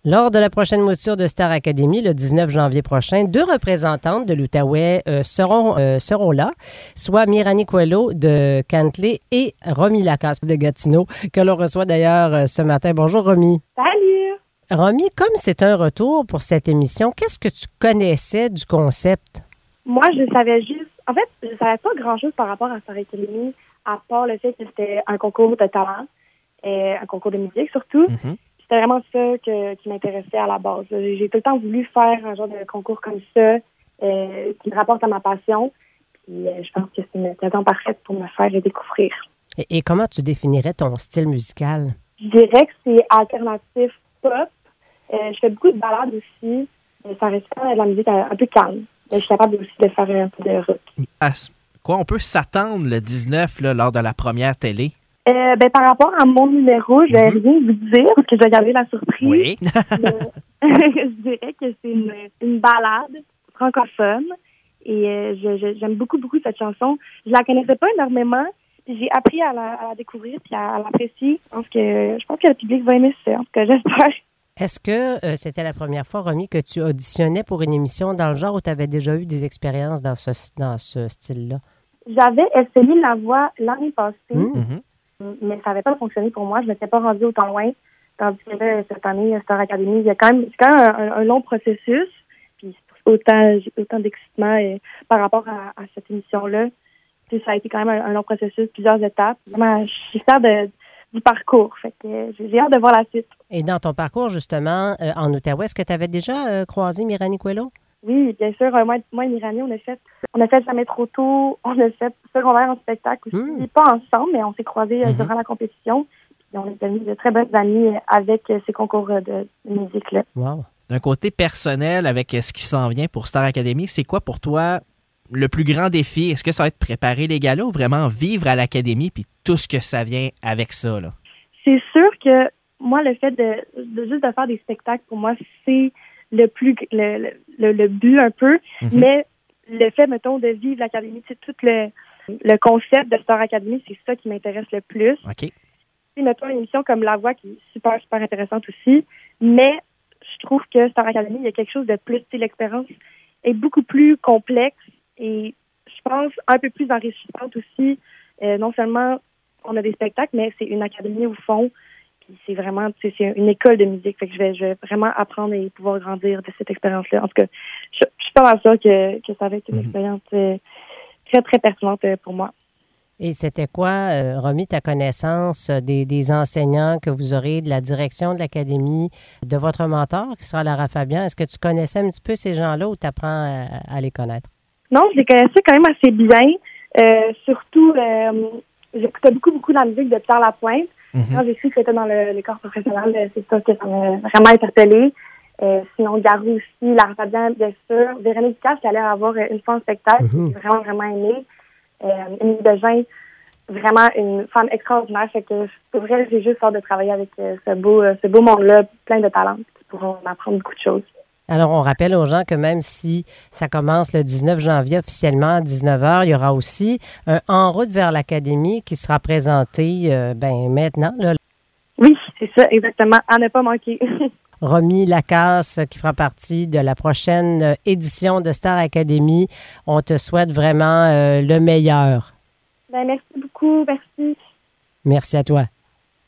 Lors de la prochaine mouture de Star Academy, le 19 janvier prochain, 2 représentantes de l'Outaouais seront là, soit Mirani Coelho de Cantley et Romy Lacasse de Gatineau, que l'on reçoit d'ailleurs ce matin. Bonjour Romy. Salut! Romy, comme c'est un retour pour cette émission, qu'est-ce que tu connaissais du concept? Moi, je savais savais pas grand-chose par rapport à Star Academy, à part le fait que c'était un concours de talent, un concours de musique surtout. Mm-hmm. C'était vraiment ça qui m'intéressait à la base. J'ai tout le temps voulu faire un genre de concours comme ça, qui me rapporte à ma passion. Puis je pense que c'est une occasion parfaite pour me faire découvrir. Et comment tu définirais ton style musical? Je dirais que c'est alternatif pop. Je fais beaucoup de ballades aussi. Ça reste quand même de la musique un peu calme. Mais je suis capable aussi de faire un peu de rock. À quoi on peut s'attendre le 19 là, lors de la première télé? Par rapport à mon numéro, je vais rien vous dire parce que je vais garder la surprise. Oui. Je dirais que c'est une ballade francophone et j'aime beaucoup cette chanson. Je la connaissais pas énormément, puis j'ai appris à la découvrir puis à l'apprécier. Je pense que le public va aimer ça, en tout cas, j'espère. Est-ce que c'était la première fois, Romy, que tu auditionnais pour une émission dans le genre ou tu avais déjà eu des expériences dans ce style-là? J'avais essayé La Voix l'année passée. Mm-hmm. Mais ça n'avait pas fonctionné pour moi. Je ne m'étais pas rendue autant loin. Tandis que là, cette année, Star Academy, c'est quand même un long processus. Puis j'ai autant d'excitement par rapport à cette émission-là. Puis ça a été quand même un long processus, plusieurs étapes. Vraiment, je suis fière du parcours. Fait que j'ai hâte de voir la suite. Et dans ton parcours, justement, en Outaouais, est-ce que tu avais déjà croisé Mirani Coelho? Oui, bien sûr. Moi et Mirani, on a fait Jamais trop tôt. On a fait secondaire en spectacle aussi. Pas ensemble, mais on s'est croisés durant la compétition. Puis on est devenus de très bonnes amies avec ces concours de musique-là. Wow. D'un côté personnel, avec ce qui s'en vient pour Star Academy, c'est quoi pour toi le plus grand défi? Est-ce que ça va être préparer les galas ou vraiment vivre à l'Académie puis tout ce que ça vient avec ça, là? C'est sûr que moi, le fait de juste de faire des spectacles, pour moi, c'est le but un peu. Mm-hmm. Mais le fait, mettons, de vivre l'Académie, c'est tout le concept de Star Academy, c'est ça qui m'intéresse le plus. OK. C'est, mettons, une émission comme La Voix qui est super, super intéressante aussi. Mais je trouve que Star Academy, il y a quelque chose de plus. L'expérience est beaucoup plus complexe et je pense un peu plus enrichissante aussi. Non seulement on a des spectacles, mais c'est une académie au fond. Puis c'est vraiment, c'est une école de musique. Fait que je vais vraiment apprendre et pouvoir grandir de cette expérience-là. En tout cas, je suis pas mal sûre que ça va être une expérience très, très pertinente pour moi. Et c'était quoi, Romy, ta connaissance des enseignants que vous aurez, de la direction de l'Académie, de votre mentor, qui sera Lara Fabian? Est-ce que tu connaissais un petit peu ces gens-là ou tu apprends à les connaître? Non, je les connaissais quand même assez bien. Surtout, j'écoutais beaucoup la musique de Pierre Lapointe. Mm-hmm. Quand j'ai su que c'était dans le corps professionnel, c'est ça que ça m'a vraiment interpellée. Sinon, Garou aussi, Lara Fabian, bien sûr. Véronique Cache, qui allait avoir une fois en spectacle, que j'ai vraiment, vraiment aimée. Émilie Dejean, vraiment une femme extraordinaire. Fait que, pour vrai, j'ai juste hâte de travailler avec ce beau monde-là, plein de talents, qui pourront m'apprendre beaucoup de choses. Alors, on rappelle aux gens que même si ça commence le 19 janvier officiellement à 19h, il y aura aussi un En route vers l'Académie qui sera présenté maintenant. Là. Oui, c'est ça, exactement. À ne pas manquer. Romy Lacasse, qui fera partie de la prochaine édition de Star Academy. On te souhaite vraiment le meilleur. Merci beaucoup. Merci. Merci à toi.